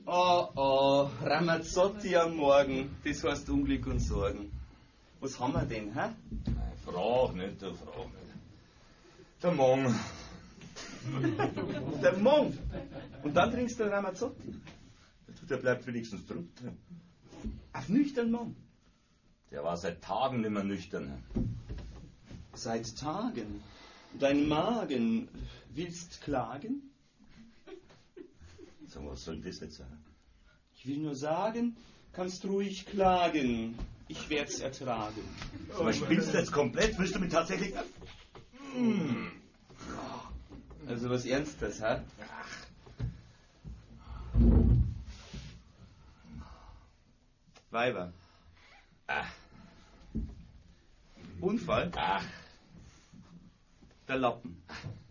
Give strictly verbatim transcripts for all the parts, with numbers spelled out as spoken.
Oh, oh, Ramazzotti am Morgen, das heißt Unglück und Sorgen. Was haben wir denn, hä? Nein, frag nicht, du frag nicht. Der Mong. Der Mong? Und dann trinkst du Ramazzotti? Der bleibt wenigstens drunter. Auf nüchtern Mong? Der war seit Tagen nicht mehr nüchtern. Seit Tagen? Dein Magen, willst klagen? Sag mal, was soll das jetzt sein? Ich will nur sagen, kannst ruhig klagen. Ich werd's ertragen. Sag mal, spielst du jetzt komplett? Willst du mich tatsächlich... Hm. Also was Ernstes, hä? Weiber. Ach. Unfall? Ach. Der Lappen.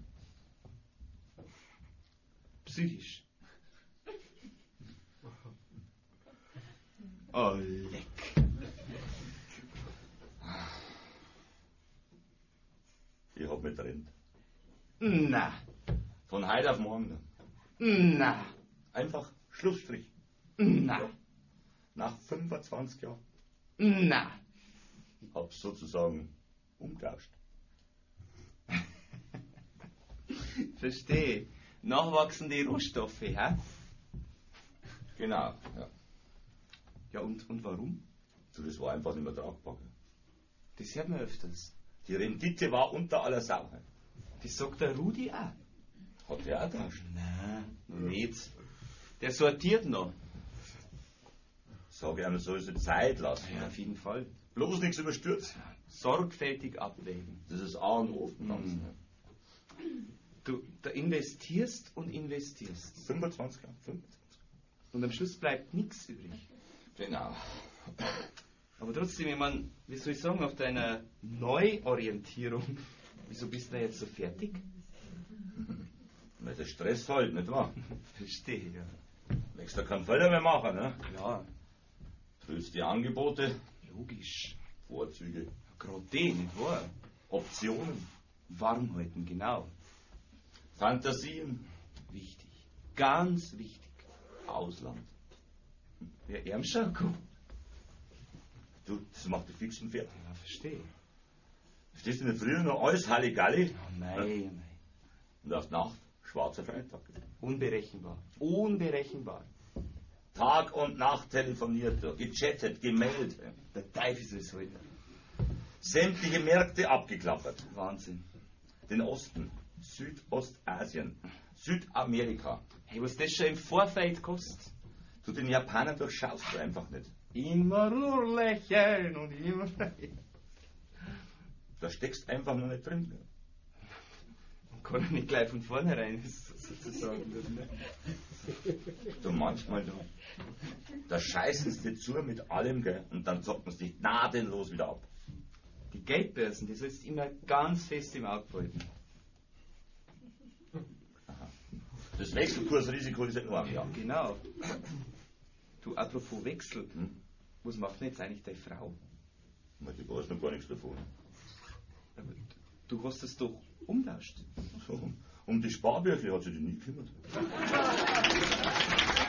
Psychisch. Oh, leck. Ich hab mich trennt. Na. Von heute auf morgen. Na. Einfach Schlussstrich. Na. Nach fünfundzwanzig Jahren. Na. Hab's sozusagen umgetauscht. Verstehe. Nachwachsende Rohstoffe, hä? Genau, ja. Ja, und, und warum? So, das war einfach nicht mehr tragbar. Das hört man öfters. Die Rendite war unter aller Sau. Das sagt der Rudi auch. Hat der auch getauscht? Nein, noch nicht. Der sortiert noch. Sag ich einem, soll sie Zeit lassen. Ja, auf jeden Fall. Bloß nichts überstürzen. Sorgfältig abwägen. Das ist A und O vom Ganzen. Mhm. Du da investierst und investierst. fünfundzwanzig Jahre, fünfundzwanzig. Und am Schluss bleibt nichts übrig. Genau. Aber trotzdem, ich meine, wie soll ich sagen, auf deiner Neuorientierung, wieso bist du da jetzt so fertig? Weil der Stress halt, nicht wahr? Verstehe, ja. Nächster kann Fehler mehr machen, ne? Klar. Prüfst die Angebote, Logisch. Vorzüge, Gerade die, nicht wahr? Optionen, Warm halten, genau. Fantasien, Wichtig. Ganz wichtig. Ausland. Ja, Ärmschako. Du, das macht dich fix und fertig. Ja, verstehe. Verstehst du nicht früher noch alles Halligalli? Oh, mei, mei. Und auf Nacht schwarzer Freitag. Unberechenbar. Unberechenbar. Tag und Nacht telefoniert, gechattet, gemeldet. Der Teufel ist es heute. Sämtliche Märkte abgeklappert. Wahnsinn. Den Osten, Südostasien, Südamerika. Hey, was das schon im Vorfeld kostet. Du, den Japaner durchschaust du einfach nicht. Immer nur lächeln und immer lächeln. Da steckst einfach nur nicht drin. Man kann ja nicht gleich von vornherein sozusagen. Du, manchmal, du, da scheißen sie dir zu mit allem, gell, und dann zocken sie dich gnadenlos wieder ab. Die Geldbörsen, die sollst du immer ganz fest im Auge behalten. Das Wechselkursrisiko ist enorm, ja. Genau. Du, apropos Wechsel, Hm? was macht denn jetzt eigentlich deine Frau? Na, die weiß noch gar nichts davon. Aber du hast es doch umtauscht. So, um die Sparbücher hat sie dich nie gekümmert.